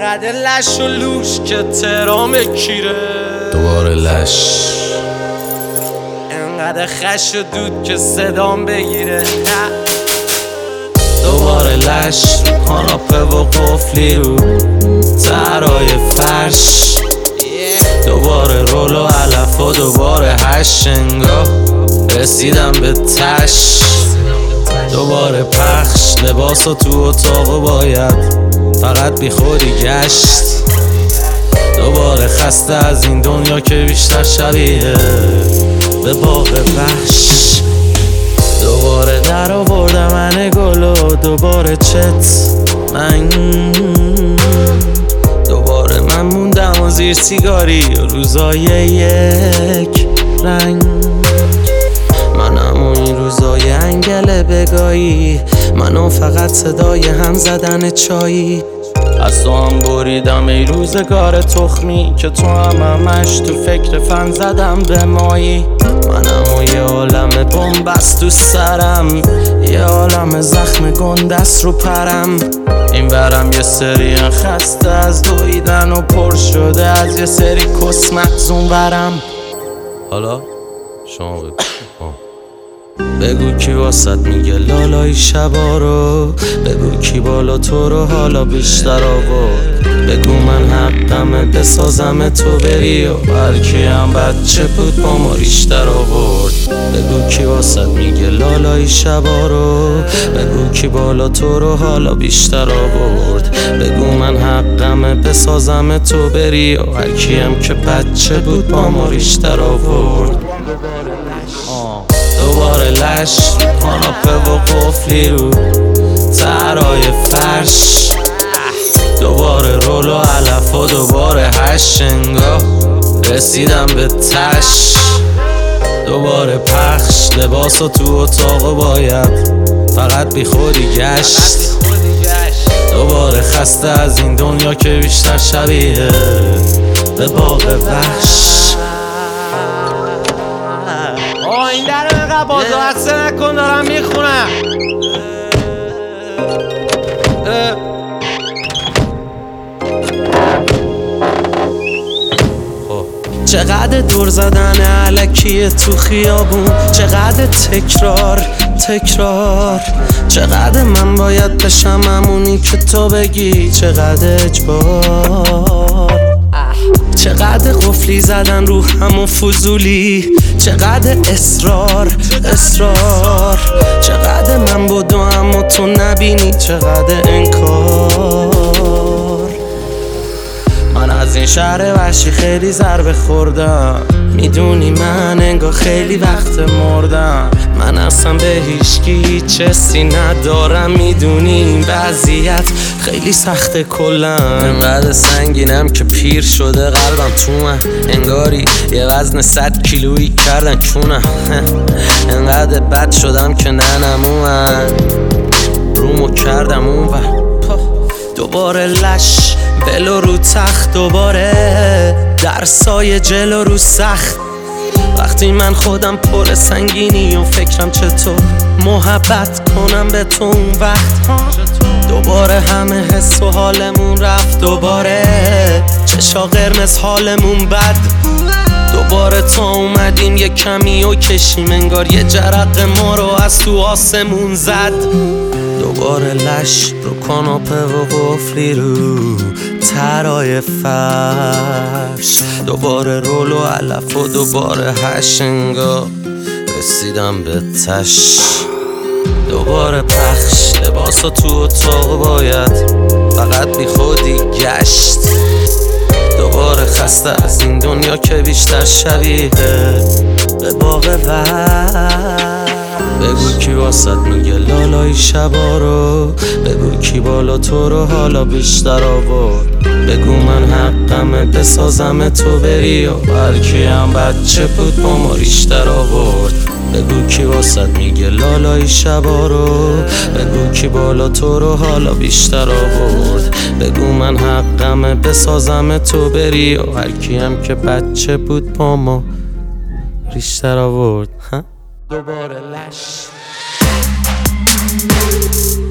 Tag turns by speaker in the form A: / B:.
A: انقدر لش و لوش که تهران بکیره،
B: دوباره لش
A: انقدر خش و دود که صدام بگیره.
B: دوباره لش رو کاناپه و قفلی رو ترای فرش، دوباره رول و علف و دوباره هشنگاه رسیدم به تش، دوباره پخش لباس و تو اتاق باید فقط بی خودی گشت، دوباره خسته از این دنیا که بیشتر شبیه به باغ وحش، دوباره در آوردم من گل و دوباره چت من، دوباره من موندم و زیر سیگاری و روزای یک رنگ، منم و این روزای انگل بگایی، منو فقط صدای هم زدن چایی، از تو هم بریدم ای روزگار تخمی که تو همش تو فکر فن زدم به مایی، منم و یه عالم بنبست تو سرم، یه عالم زخم گندست رو پرم، این برم یه سری خسته از دویدن و پر شده از یه سری کس مخزون برم. حالا شما بگو کی واسط میگه لالای شبا رو، بگو کی بالا تو رو حالا بیشتر آورد، بگو من حقمه بسازم تو بری و هرکی هم بچه بود با ما ریشتر آورد، بگو کی واسط میگه لالای شبا رو، بگو کی بالا تو رو حالا بیشتر آورد، بگو من حقمه بسازم تو بری و هرکی هم که بچه بود با ما ریشتر آورد. دوباره لش کاناپه و قفلی رو ترای فرش، دوباره رول و علف و دوباره هشنگاه رسیدم به تش، دوباره پخش لباس و تو اتاق باید فقط بی خودی گشت، دوباره خسته از این دنیا که بیشتر شبیه به باغ وحش.
A: این در اینقدر بازوحسه نکن دارم میخونم.
B: چقدر دور زدن علکیه تو خیابون، چقدر تکرار چقدر من باید بشم همونی که تو بگی، چقدر اجبار، چقدر قفلی زدن رو همون فضولی، چقدر اصرار چقدر من بدوم و تو نبینی، چقدر انکار، من از این شهر وحشی خیلی ضربه خوردم، میدونی من انگار خیلی وقت مردم، من اصلا به هیچکی هیچ حسی ندارم، میدونی این وضعیت خیلی سخته کلن، انقدر سنگینم که پیر شده قلبم تو من، انگاری یه وزن 100 کیلویی کردن چونم، انقدر بد شدم که ننمون رومو کردم اون و دوباره لش بلو رو تخت، دوباره در سایه جلو رو سخت، وقتی من خودم پر سنگینی و فکرم چطور محبت کنم به تو اون وقت، دوباره همه حس و حالمون رفت، دوباره چشا قرمز حالمون بد، دوباره تا اومدیم یه کمی و کشیم انگار یه جرق ما رو از تو آسمون زد، دوباره لش رو کاناپه و قفلی رو ترای فرش، دوباره رول و علف و دوباره هشنگاه رسیدم به تش، دوباره پخش لباس و تو اتاق باید فقط بی خودی گشت، دوباره خسته از این دنیا که بیشتر شبیه به باغ وحش، بگو کی واسط میگه لالای شبا رو، بگو کی بالا تو رو حالا بیشتر آورد، بگو من حقمه بسازم تو بری و هرکی هم بچه بود با ما ریشتر آورد، بگو کی واسط میگه لالای شبا رو، بگو کی بالا تو رو حالا بیشتر آورد، بگو من حقمه بسازم تو بری و هرکی هم که بچه بود با ما ریشتر آورد. دوباره لش